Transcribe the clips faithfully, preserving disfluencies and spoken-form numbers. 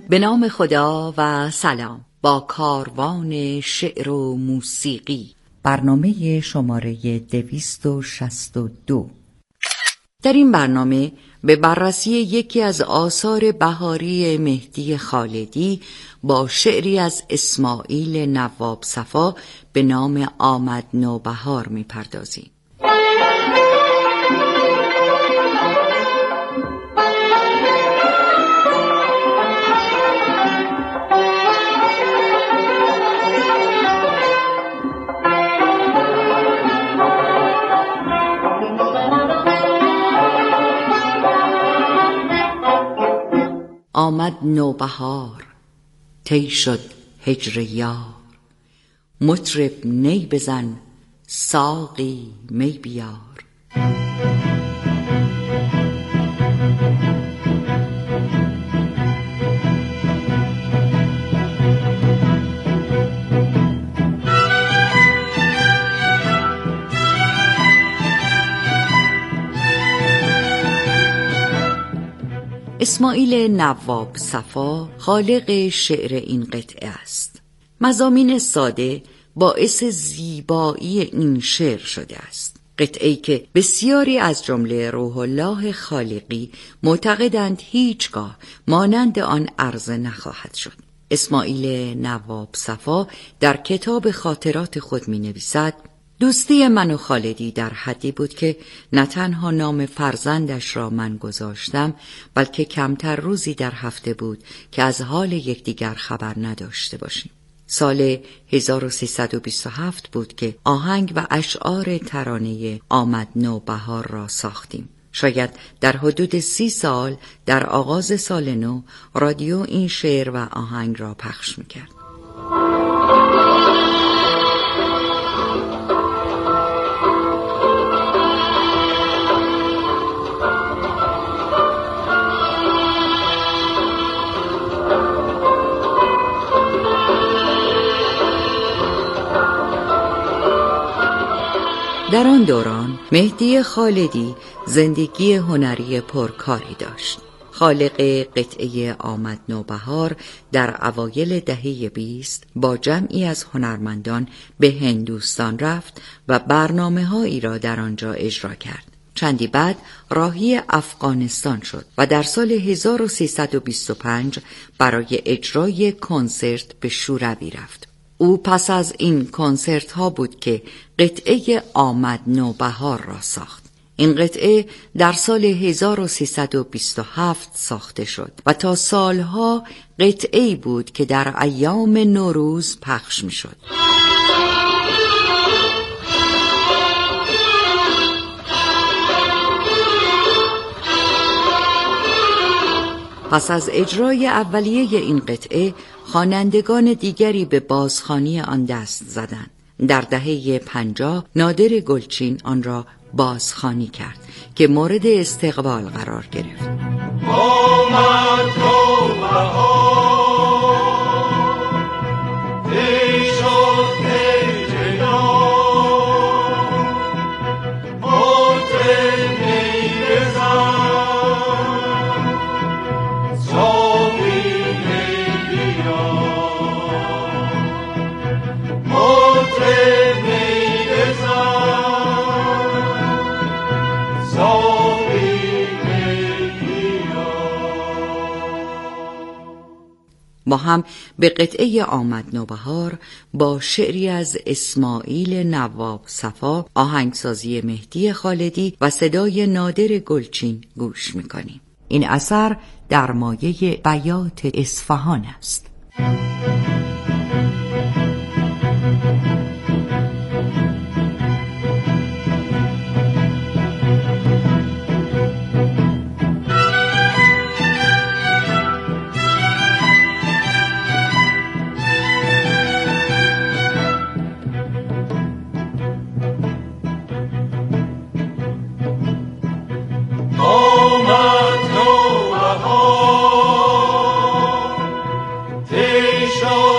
به نام خدا و سلام. با کاروان شعر و موسیقی، برنامه شماره دویست و شصت و دو. در این برنامه به بررسی یکی از آثار بهاری مهدی خالدی با شعری از اسماعیل نواب صفا به نام آمد نوبهار می پردازیم. آمد نوبهار، طی شد هجر یار. مطرب نی بزن، ساقی می بیار. اسماعیل نواب صفا خالق شعر این قطعه است. مضامین ساده باعث زیبایی این شعر شده است. قطعه‌ای که بسیاری از جمله روح الله خالقی معتقدند هیچگاه مانند آن عرضه نخواهد شد. اسماعیل نواب صفا در کتاب خاطرات خود می نویسد: دوستی من و خالدی در حدی بود که نه تنها نام فرزندش را من گذاشتم، بلکه کمتر روزی در هفته بود که از حال یکدیگر خبر نداشته باشیم. سال هزار و سیصد و بیست و هفت بود که آهنگ و اشعار ترانه آمد نوبهار را ساختیم. شاید در حدود سی سال در آغاز سال نو رادیو این شعر و آهنگ را پخش می‌کرد. در آن دوران مهدی خالدی زندگی هنری پرکاری داشت. خالق قطعه آمد نوبهار در اوایل دهه بیست با جمعی از هنرمندان به هندوستان رفت و برنامه‌هایی را در آنجا اجرا کرد. چندی بعد راهی افغانستان شد و در سال هزار و سیصد و بیست و پنج برای اجرای کنسرت به شوروی رفت. او پس از این کنسرت ها بود که قطعه آمد نوبهار را ساخت. این قطعه در سال هزار و سیصد و بیست و هفت ساخته شد و تا سالها قطعه‌ای بود که در ایام نوروز پخش می شد. پس از اجرای اولیه این قطعه خوانندگان دیگری به بازخوانی آن دست زدند. در دهه پنجاه نادر گلچین آن را بازخوانی کرد که مورد استقبال قرار گرفت. آمد نوبهار، طی شد هجر یار. مطرب نی بزن، با هم به قطعه آمد نوبهار با شعری از اسماعیل نواب صفا، آهنگسازی مهدی خالدی و صدای نادر گلچین گوش می‌کنیم. این اثر در مایه بیات اصفهان است. آمد نوبهار، طی شد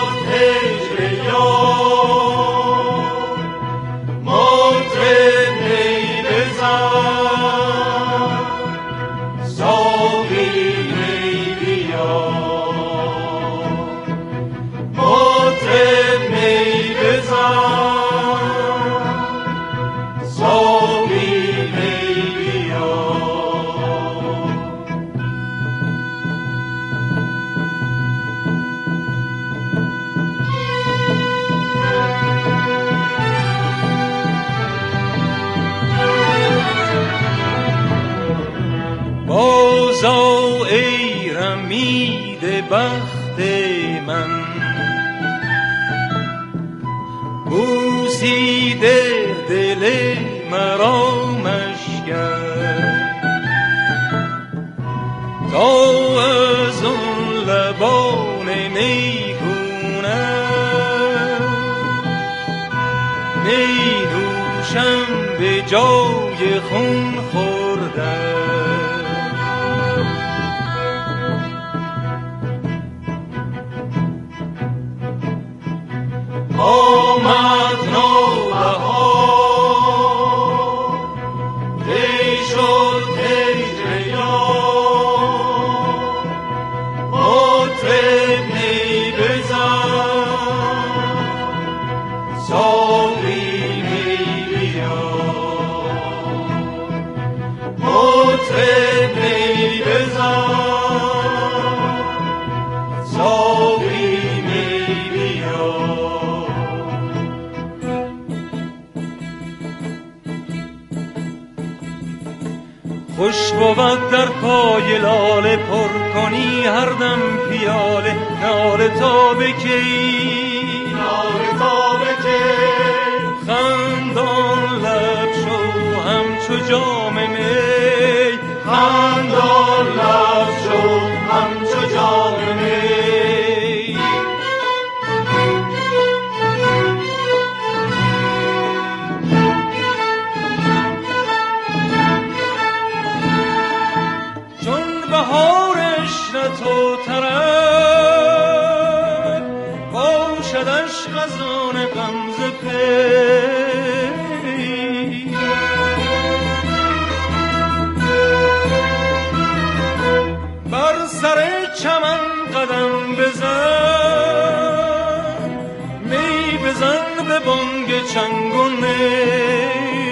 بوسیده بخت من، بوسیده دل مرا مشکن، تا از اون لبان میگونه می نوشم به جای خون خوردن. آمد نوبهار، دی شد هجر یار، مطرب می بزن، ساقی می بیار، مطرب می بزن، ساقی می بیار. خوش بود در پای لاله پر کنی هر دم پیاله، ناله تا بکی، ناله تا بکی، خندان لب شو همچو جام می، خندان لب شو همچو جام می. بهارش تو طرف باشدش خزان غمزه پی، بر سر چمن قدم بزن، می بزن به بانگ چنگ و نی.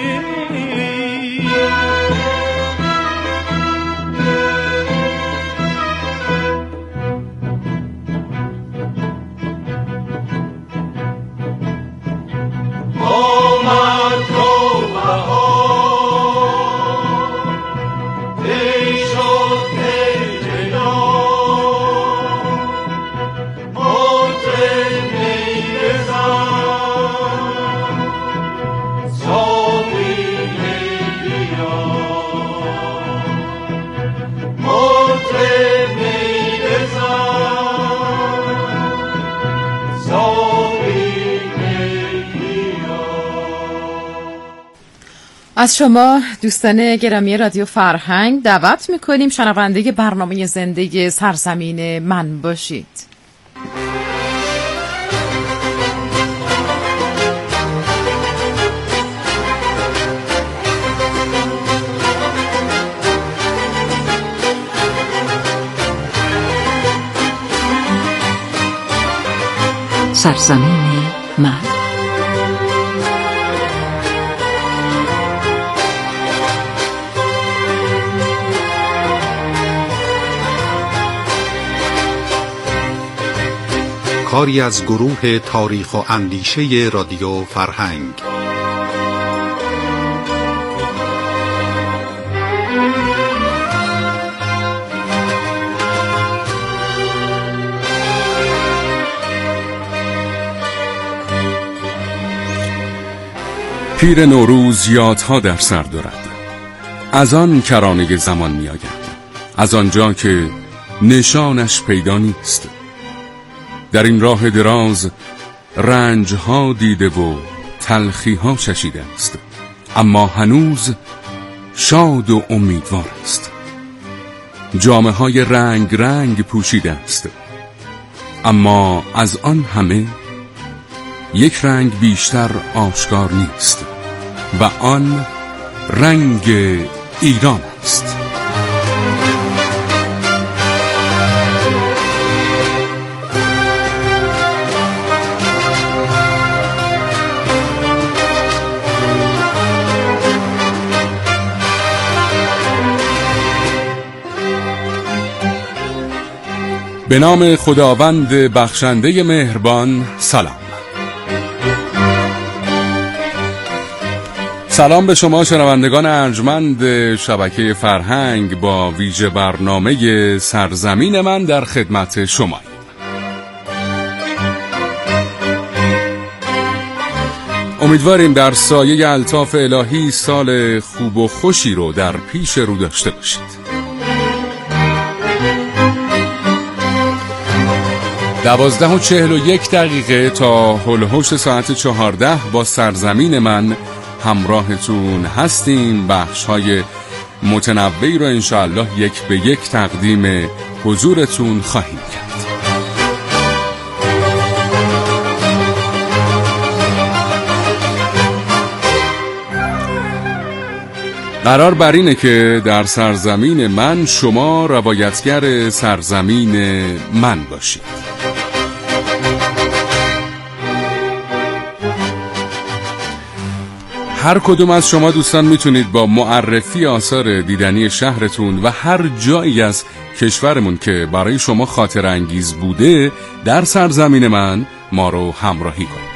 از شما دوستان گرامی رادیو فرهنگ دعوت میکنیم شنونده برنامه زنده سرزمین من باشید. سرزمین من. کاری از گروه تاریخ و اندیشه رادیو فرهنگ. پیر نوروز یادها در سر دارد، از آن کرانه زمان می آید، از آنجا که نشانش پیدا نیست. در این راه دراز رنجها دیده و تلخیها چشیده است، اما هنوز شاد و امیدوار است. جامه های رنگ رنگ پوشیده است، اما از آن همه یک رنگ بیشتر آشکار نیست و آن رنگ ایران است. به نام خداوند بخشنده مهربان. سلام. سلام به شما شنوندگان ارجمند شبکه فرهنگ با ویژه برنامه سرزمین من در خدمت شما. امیدواریم در سایه الطاف الهی سال خوب و خوشی رو در پیش رو داشته باشید. دوازده و چهل و یک دقیقه تا هول هوش ساعت چهارده با سرزمین من همراهتون هستیم. بخش های متنوعی رو انشاءالله یک به یک تقدیم حضورتون خواهیم کرد. قرار بر اینه که در سرزمین من شما روایتگر سرزمین من باشید. هر کدوم از شما دوستان میتونید با معرفی آثار دیدنی شهرتون و هر جایی از کشورمون که برای شما خاطر انگیز بوده در سرزمین من ما رو همراهی کنید.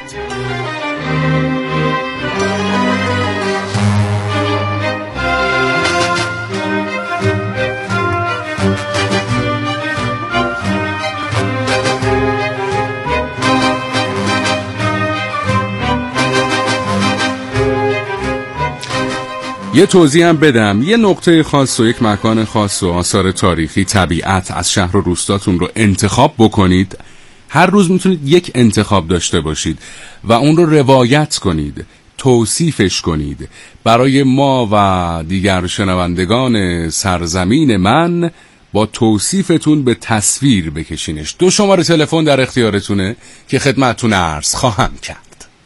یه توضیح هم بدم، یه نقطه خاص و یک مکان خاص و آثار تاریخی، طبیعت از شهر و روستاتون رو انتخاب بکنید. هر روز میتونید یک انتخاب داشته باشید و اون رو روایت کنید، توصیفش کنید، برای ما و دیگر شنوندگان سرزمین من با توصیفتون به تصویر بکشینش. دو شماره تلفن در اختیارتونه که خدمتتون عرض خواهم کرد.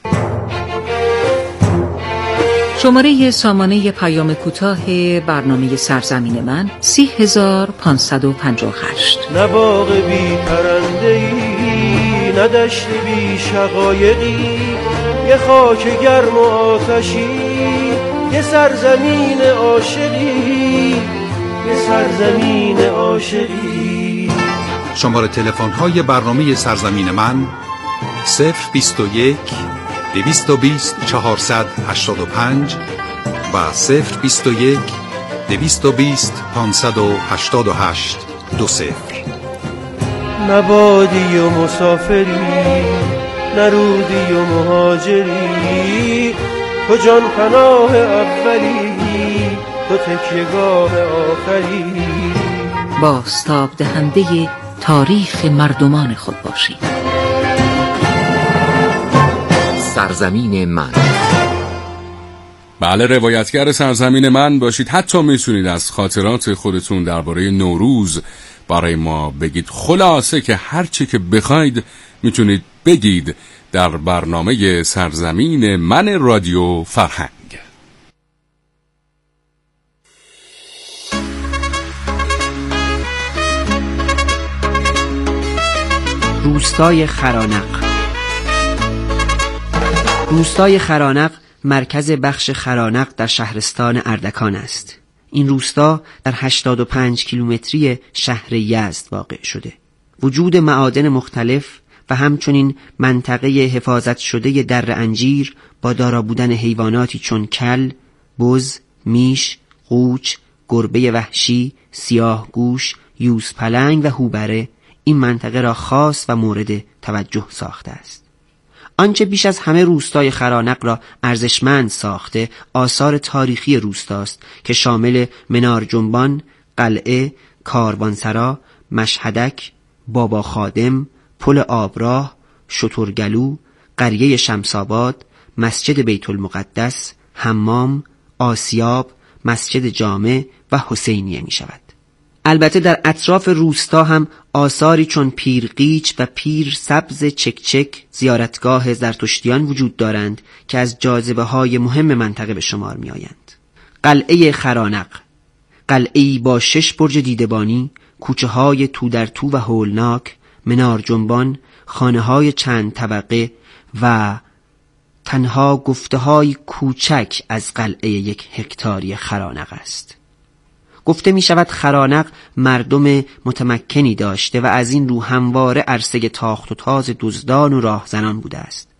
شماره سامانه پیام کوتاه برنامه سرزمین من سی هزار پانصد و پنجاه و هشت. نه باغ بی پرنده‌ای، نه دشت بی شقایقی، یه خاک گرم و آتشی، یه سرزمین عاشقی، یه سرزمین عاشقی. شماره تلفن های برنامه سرزمین من صفر بیست و یک دویست و بیست چهارصد هشتاد و پنج و صفر بیست و یک دویست و بیست پانصد و هشتاد و هشت دو صفر. نبادی و مسافری، نرودی و مهاجری، تو جان پناه اولی، تو تکیهگاه آخری. بازتاب دهنده تاریخ مردمان خود باشید. سرزمین من. بله، روایتگر سرزمین من باشید. حتی میتونید از خاطرات خودتون درباره نوروز برای ما بگید. خلاصه که هر چی که بخواید میتونید بگید در برنامه سرزمین من رادیو فرهنگ. روستای خرانق. روستای خرانق مرکز بخش خرانق در شهرستان اردکان است. این روستا در هشتاد و پنج کیلومتری شهر یزد واقع شده. وجود معادن مختلف و همچنین منطقه حفاظت شده در انجیر با دارا بودن حیواناتی چون کل، بز، میش، قوچ، گربه وحشی، سیاه گوش، یوز پلنگ و هوبره این منطقه را خاص و مورد توجه ساخته است. آنچه بیش از همه روستای خرانق را ارزشمند ساخته آثار تاریخی روستاست که شامل منار جنبان، قلعه، کاروانسرا، مشهدک، بابا خادم، پل آبراه، شترگلو، قریه شمساباد، مسجد بیت المقدس، حمام، آسیاب، مسجد جامع و حسینیه می شود. البته در اطراف روستا هم آثاری چون پیرقیچ و پیر سبز چکچک زیارتگاه زرتشتیان وجود دارند که از جاذبه های مهم منطقه به شمار می آیند. قلعه خرانق، قلعه‌ای با شش برج دیدبانی، کوچه های تو در تو و هولناک، منار جنبان، خانه های چند طبقه و تنها گفته های کوچک از قلعه یک هکتاری خرانق است. گفته می شود خرانق مردم متمکنی داشته و از این رو همواره عرصه تاخت و تاز دزدان و راهزنان بوده است.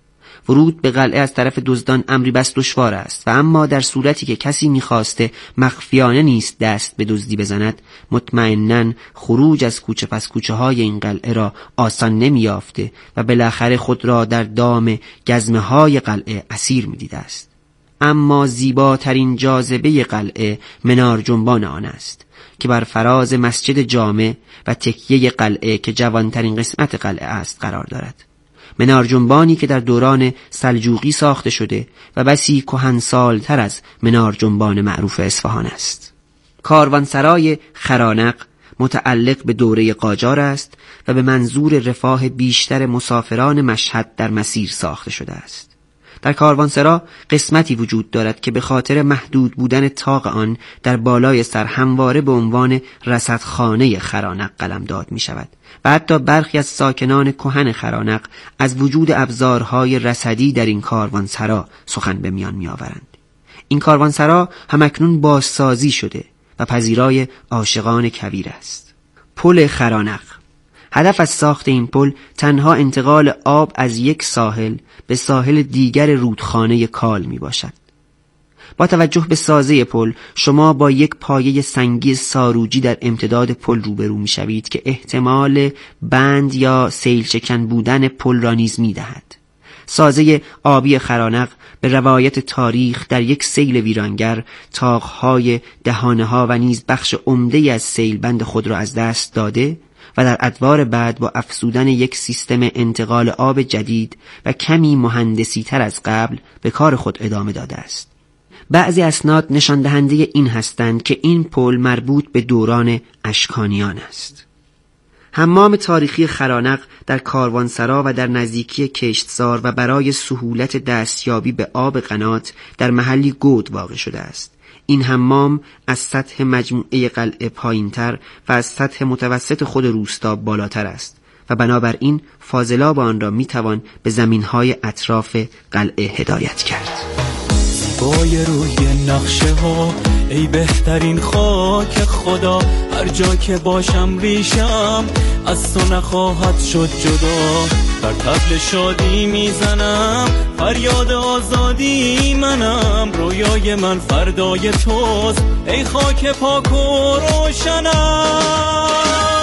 ورود به قلعه از طرف دزدان امری بس دشوار است و اما در صورتی که کسی می‌خواسته مخفیانه نیست دست به دزدی بزند، مطمئناً خروج از کوچه پس کوچه های این قلعه را آسان نمی‌یافته و بالاخره خود را در دام گزمه های قلعه اسیر می‌دیده است. اما زیباترین جاذبه قلعه منار جنبان آن است که بر فراز مسجد جامع و تکیه قلعه که جوانترین قسمت قلعه است قرار دارد. منار جنبانی که در دوران سلجوقی ساخته شده و بسی کهنسال‌تر از منار جنبان معروف اصفهان است. کاروانسرای خرانق متعلق به دوره قاجار است و به منظور رفاه بیشتر مسافران مشهد در مسیر ساخته شده است. در کاروانسرا قسمتی وجود دارد که به خاطر محدود بودن طاق آن در بالای سر همواره به عنوان رصدخانه خرانق قلمداد می شود و حتی برخی از ساکنان کهن خرانق از وجود ابزارهای رصدی در این کاروانسرا سخن به میان می آورند. این کاروانسرا همکنون بازسازی شده و پذیرای عاشقان کویر است. پل خرانق. هدف از ساخت این پل تنها انتقال آب از یک ساحل به ساحل دیگر رودخانه کال می باشد. با توجه به سازه پل شما با یک پایه سنگی ساروجی در امتداد پل روبرو می شوید که احتمال بند یا سیل شکن بودن پل را نیز می دهد. سازه آبی خرانق به روایت تاریخ در یک سیل ویرانگر طاقهای دهانه‌ها و نیز بخش عمده از سیل بند خود را از دست داده و در ادوار بعد با افزودن یک سیستم انتقال آب جدید و کمی مهندسی تر از قبل به کار خود ادامه داده است. بعضی اسناد نشان دهنده این هستند که این پل مربوط به دوران اشکانیان است. حمام تاریخی خرانق در کاروانسرا و در نزدیکی کشتزار و برای سهولت دستیابی به آب قنات در محلی گود واقع شده است. این حمام از سطح مجموعه قلعه پایین‌تر و از سطح متوسط خود روستا بالاتر است و بنابراین فاضلاب آن را میتوان به زمینهای اطراف قلعه هدایت کرد. زیبای روی نقشه ها ای بهترین خاک خدا، هر جا که باشم ریشم از تو نخواهد شد جدا. در طبل شادی میزنم فریاد آزادی منم، رویای من فردای توست ای خاک پاک و روشنم.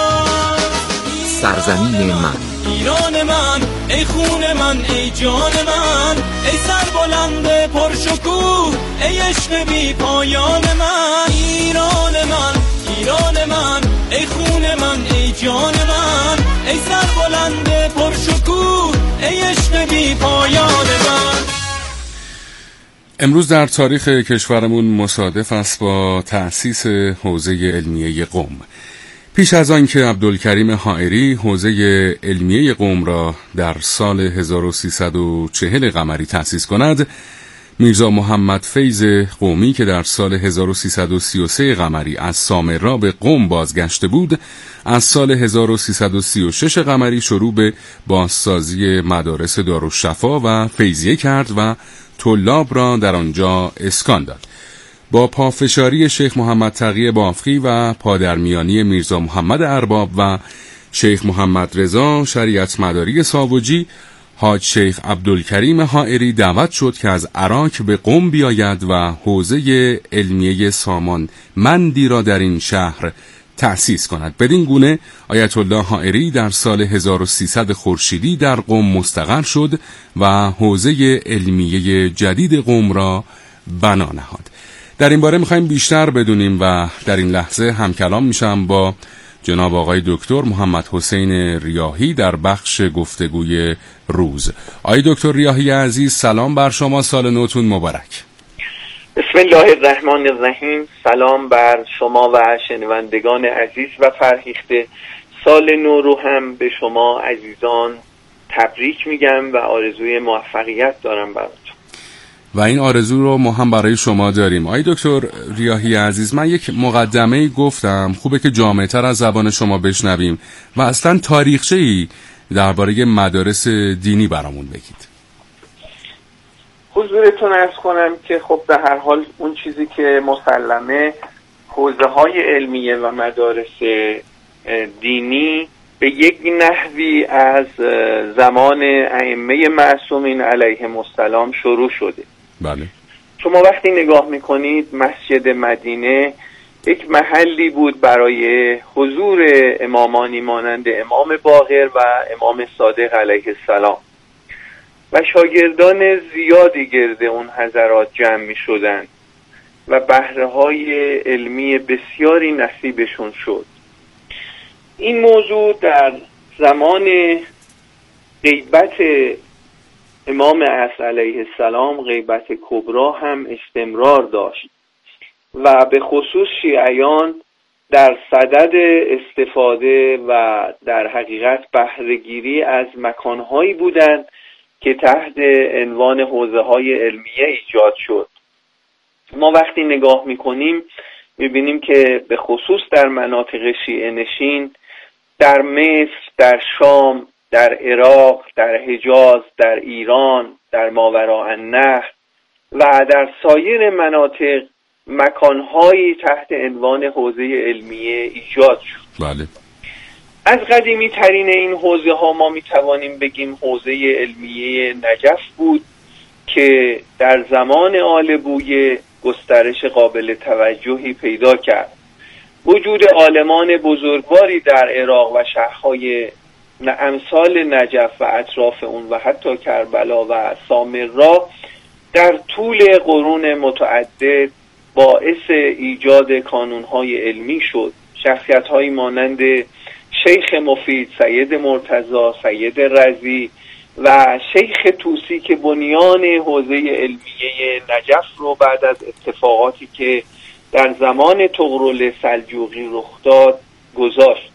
سرزمین من ایران من ای خون من ای جان من، ای سربلند پرشکوه ای عشق بی پایان من. ایران من ایران من ای خون من ای جان من، ای سربلند پرشکوه ای عشق بی پایان من. امروز در تاریخ کشورمون مصادف است با تأسیس حوزه علمیه قم. پیش از آن که عبدالکریم حائری حوزه علمیه قم را در سال هزار و سیصد و چهل قمری تأسیس کند، میرزا محمد فیض قمی که در سال هزار و سیصد و سی و سه قمری از سامرا به قم بازگشته بود، از سال هزار و سیصد و سی و شش قمری شروع به بازسازی مدارس دارالشفا و فیضیه کرد و طلاب را در آنجا اسکان داد. با پافشاری شیخ محمد تقی بافقی و پادرمیانی میرزا محمد ارباب و شیخ محمد رضا شریعت مداری ساوجی، حاج شیخ عبدالکریم حائری دعوت شد که از عراق به قم بیاید و حوزه علمیه سامان مندی را در این شهر تأسیس کند. بدین گونه آیت الله حائری در سال هزار و سیصد خورشیدی در قم مستقر شد و حوزه علمیه جدید قم را بنا نهاد. در این باره میخوایم بیشتر بدونیم و در این لحظه همکلام میشم با جناب آقای دکتر محمد حسین ریاحی در بخش گفتگوی روز. آقای دکتر ریاحی عزیز، سلام بر شما، سال نوتون مبارک. بسم الله الرحمن الرحیم. سلام بر شما و شنوندگان عزیز و فرهیخته. سال نو رو هم به شما عزیزان تبریک میگم و آرزوی موفقیت دارم براتون. و این آرزو رو ما هم برای شما داریم. آقای دکتر ریاحی عزیز، من یک مقدمه گفتم، خوبه که جامع‌تر از زبان شما بشنویم و اصلا تاریخچه‌ای درباره مدارس دینی برامون بگید. حضورتون عرض کنم که خب به هر حال اون چیزی که مسلمه، حوزه های علمیه و مدارس دینی به یک نحوی از زمان ائمه معصومین علیهم السلام شروع شده. بله. شما وقتی نگاه میکنید مسجد مدینه یک محلی بود برای حضور امامانی مانند امام باقر و امام صادق علیه السلام و شاگردان زیادی گرد اون حضرات جمع می شدن و بهره‌های علمی بسیاری نصیبشون شد. این موضوع در زمان غیبت امام عصر علیه السلام، غیبت کبرا، هم استمرار داشت و به خصوص شیعیان در صدد استفاده و در حقیقت بهره‌گیری از مکانهایی بودند که تحت عنوان حوزه‌های علمیه ایجاد شد. ما وقتی نگاه می‌کنیم می‌بینیم که به خصوص در مناطق شیعه نشین، در مصر، در شام، در عراق، در حجاز، در ایران، در ماوراءالنهر و در سایر مناطق مکانهایی تحت عنوان حوزه علمیه ایجاد شد. بله. از قدیمی ترین این حوزه ها ما می توانیم بگیم حوزه علمیه نجف بود که در زمان آل بویه گسترش قابل توجهی پیدا کرد. وجود عالمان بزرگواری در عراق و شهرهای امثال نجف و اطراف اون و حتی کربلا و سامرا در طول قرون متعدد باعث ایجاد کانونهای علمی شد. شخصیت‌هایی مانند شیخ مفید، سید مرتضی، سید رضی و شیخ طوسی که بنیان حوزه علمیه نجف رو بعد از اتفاقاتی که در زمان طغرل سلجوقی رخ داد گذاشت.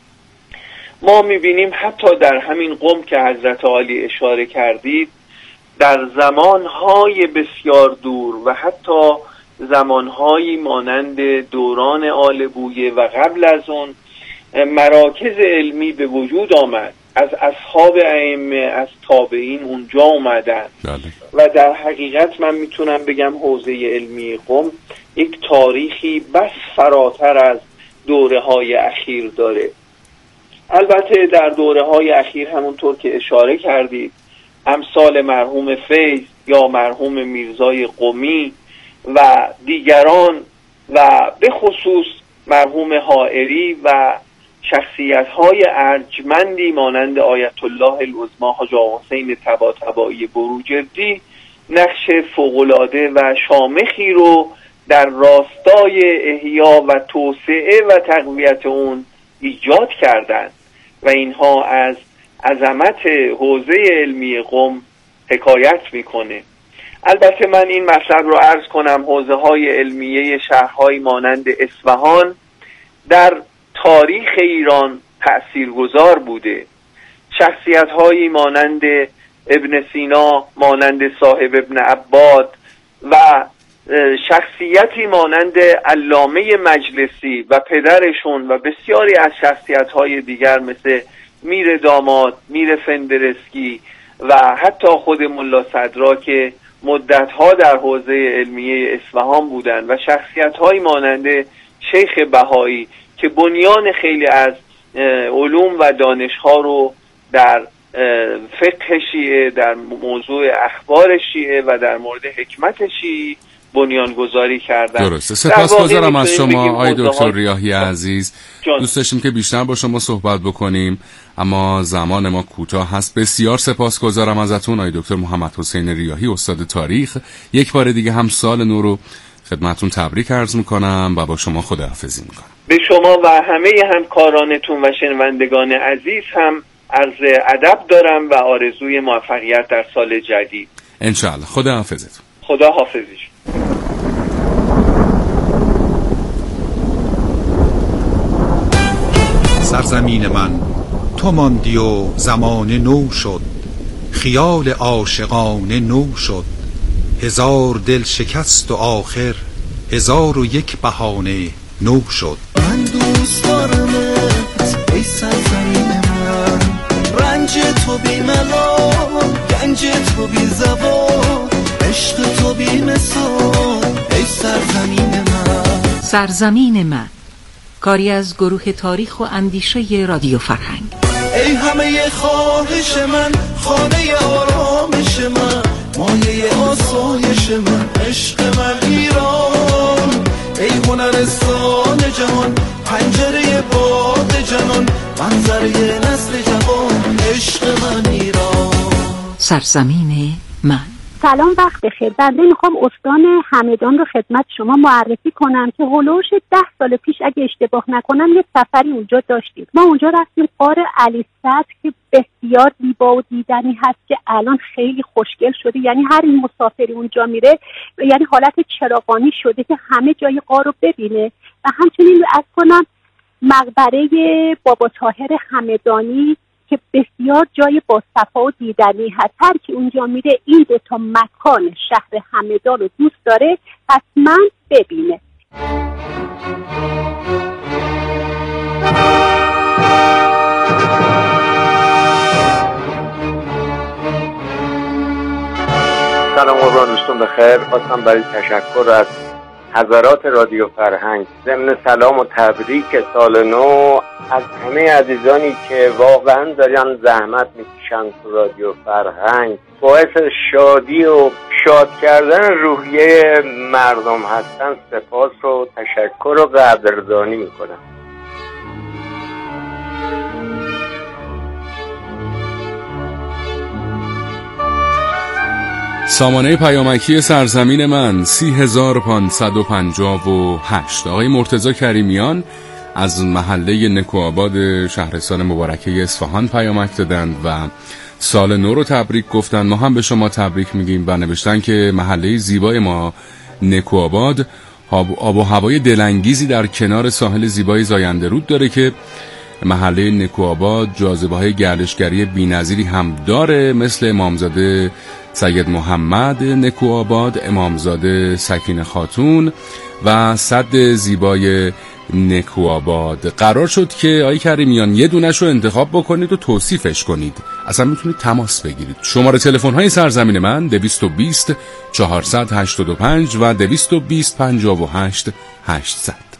ما می‌بینیم حتی در همین قم که حضرت عالی اشاره کردید، در زمانهای بسیار دور و حتی زمانهایی مانند دوران آل بویه و قبل از اون مراکز علمی به وجود آمد. از اصحاب ائمه، از تابعین اونجا اومدن. بله. و در حقیقت من میتونم بگم حوزه علمی قم یک تاریخی بس فراتر از دوره های اخیر داره. البته در دوره های اخیر همونطور که اشاره کردید امثال مرحوم فیض یا مرحوم میرزای قمی و دیگران و به خصوص مرحوم حائری و شخصیت‌های ارجمندی مانند آیت الله العظمی حاج آقا حسین طباطبایی بروجردی نقش فوق‌العاده و شامخی رو در راستای احیا و توسعه و تقویت اون ایجاد کردند و اینها از عظمت حوزه علمی قم حکایت میکنه. البته من این مطلب رو عرض کنم، حوزه های علمیه شهرهای مانند اصفهان در تاریخ ایران تأثیرگذار بوده. شخصیت هایی مانند ابن سینا، مانند صاحب ابن عباد و شخصیتی مانند علامه مجلسی و پدرشون و بسیاری از شخصیت های دیگر مثل میر داماد، میر فندرسکی و حتی خود ملا صدرا که مدتها در حوزه علمیه اصفهان بودند و شخصیت های مانند شیخ بهایی که بنیان خیلی از علوم و دانش ها رو در فقه شیعه، در موضوع اخبار شیعه و در مورد حکمت شیعه بنیان گذاری کردن. درسته. سپاسگزارم از شما آقای دکتر ریاحی عزیز. دوست داشتیم که بیشتر با شما صحبت بکنیم اما زمان ما کوتاه هست. بسیار سپاسگزارم ازتون آقای دکتر محمد حسین ریاحی، استاد تاریخ. یک بار دیگه هم سال نو رو خدمتتون تبریک عرض میکنم و با شما خداحافظی میکنم. به شما و همه همکارانتون و شنوندگان عزیز هم عرض ادب دارم و آرزوی موفقیت در سال جدید. انشاءالله. خداحافظتون. خدا حافظش. سرزمین من تو ماندی و زمان نو شد، خیال عاشقانه نو شد، هزار دل شکست و آخر هزار و یک بهانه نو شد. من دوست دارمت ای سرزمین من، رنج تو بی ملال، گنج تو بی زوال، عشق تو بی مثال ای سرزمین من. سرزمین من کاری از گروه تاریخ و اندیشه رادیو فرهنگ. ای همه خواهش من، خانه آرامش من، مایه آسایش من، عشق من ایران. ای هنرستان جهان، پنجره باد جنان، منظره نسل جوان، عشق من ایران. سرزمین من. سلام، وقت بخیر. بنده میخوام استان همدان رو خدمت شما معرفی کنم که هولوش ده سال پیش اگه اشتباه نکنم یه سفری اونجا داشتیم. ما اونجا رفتیم غار علی صدر که بسیار زیبا و دیدنی هست که الان خیلی خوشگل شده، یعنی هر این مسافری اونجا میره یعنی حالت چراغانی شده که همه جای غار رو ببینه. و همچنین از کنم مقبره بابا طاهر همدانی که بسیار جای با صفا و دیدنی هست. هر کی اونجا میره این دو تا مکان شهر همدان رو دوست داره، حتما ببینه. سلام قربان، دوستان بخیر. خواستم برای تشکر از حضرات رادیو فرهنگ ضمن سلام و تبریک سال نو از همه عزیزانی که واقعا دارن زحمت میکشن تو رادیو فرهنگ، باعث شادی و شاد کردن روحیه مردم هستن، سپاس و تشکر و قدردانی میکنم. سامانه پیامکی سرزمین من سی هزار پانصد و پنجاه و هشت. آقای مرتضی کریمیان از محله نکوآباد شهرستان مبارکه اصفهان پیامک دادند و سال نو رو تبریک گفتن. ما هم به شما تبریک میگیم و نوشتن که محله زیبای ما نکوآباد آب و هوای دلانگیزی در کنار ساحل زیبای زاینده رود داره که محله نکوآباد جاذبه‌های گردشگری بی‌نظیری هم داره، مثل امامزاده سید محمد نکوآباد، امامزاده سکینه خاتون و سد زیبای نکوآباد. قرار شد که آقای کریمیان یه دونش رو انتخاب بکنید و توصیفش کنید. اصلا میتونید تماس بگیرید. شماره تلفن های سرزمین من دویست و بیست چهارصد و هشتاد و پنج و دویست و بیست پنجاه و هشت هشتصد.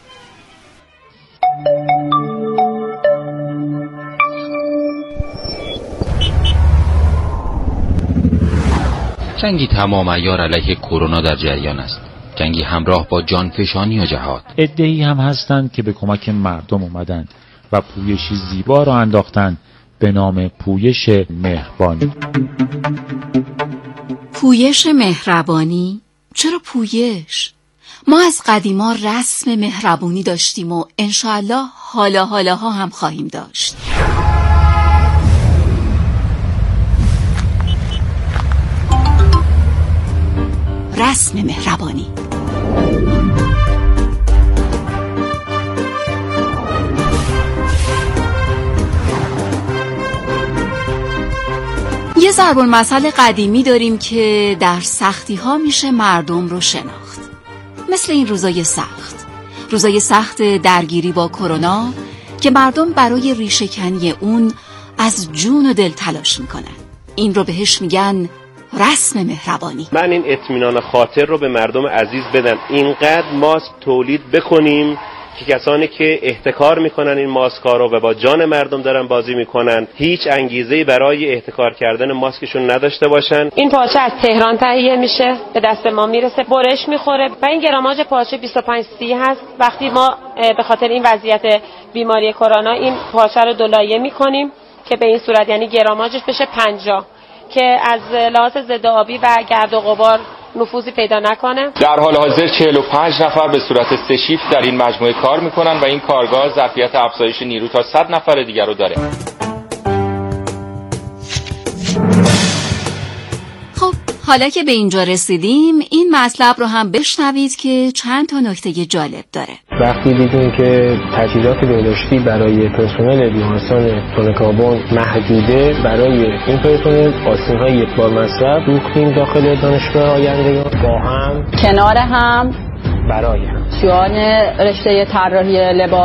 جنگی تمام عیار علیه کرونا در جریان است. جنگی همراه با جانفشانی و جهاد. عده‌ای هم هستند که به کمک مردم اومدند و پویشی زیبا را انداختند به نام پویش مهربانی. پویش مهربانی؟ چرا پویش؟ ما از قدیما رسم مهربانی داشتیم و انشاءالله حالا حالاها هم خواهیم داشت. رسم مهربانی. یه ضرب المثل قدیمی داریم که در سختی ها میشه مردم رو شناخت. مثل این روزای سخت روزای سخت درگیری با کرونا که مردم برای ریشه‌کنی اون از جون و دل تلاش میکنن. این رو بهش میگن رسم مهربانی. من این اطمینان خاطر رو به مردم عزیز بدم، اینقدر ماسک تولید بکنیم که کسانی که احتکار میکنن این ماسک‌ها رو و با جان مردم دارن بازی میکنن هیچ انگیزه‌ای برای احتکار کردن ماسکشون نداشته باشن. این پارچه از تهران تهیه میشه، به دست ما میرسه، برش میخوره و این گراماژ پارچه بیست و پنج سی هست. وقتی ما به خاطر این وضعیت بیماری کرونا این پارچه رو دولایه میکنیم که به این صورت یعنی گراماژش بشه پنجاه که از لحاظ ضد آبی و گرد و غبار نفوذی پیدا نکنه. در حال حاضر چهل و پنج نفر به صورت سه شیفت در این مجموعه کار میکنن و این کارگاه ظرفیت افزایش نیرو تا صد نفر دیگر رو داره. خب حالا که به اینجا رسیدیم این مطلب رو هم بشنوید که چند تا نکته جالب داره. وقتی دیدیم که تجهیزات بهداشتی برای پرسنل بیمارستان تونکابون محدوده، برای این پرسنل آستین‌های یک بار مصرف دوختیم داخل دانشگاه آیندگان با هم، کنار هم، برای هم. جوان رشته طراحی لباس